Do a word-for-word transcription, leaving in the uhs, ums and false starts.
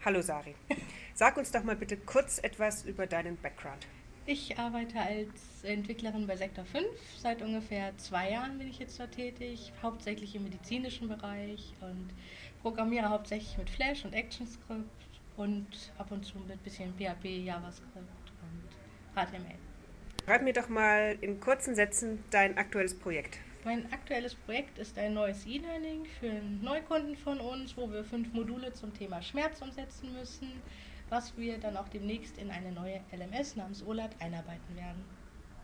Hallo Sari. Sag uns doch mal bitte kurz etwas über deinen Background. Ich arbeite als Entwicklerin bei Sektor fünf. Seit ungefähr zwei Jahren bin ich jetzt da tätig, hauptsächlich im medizinischen Bereich und programmiere hauptsächlich mit Flash und ActionScript und ab und zu mit bisschen P H P, JavaScript und H T M L. Schreib mir doch mal in kurzen Sätzen dein aktuelles Projekt. Mein aktuelles Projekt ist ein neues E-Learning für einen Neukunden von uns, wo wir fünf Module zum Thema Schmerz umsetzen müssen, was wir dann auch demnächst in eine neue L M S namens O L A T einarbeiten werden.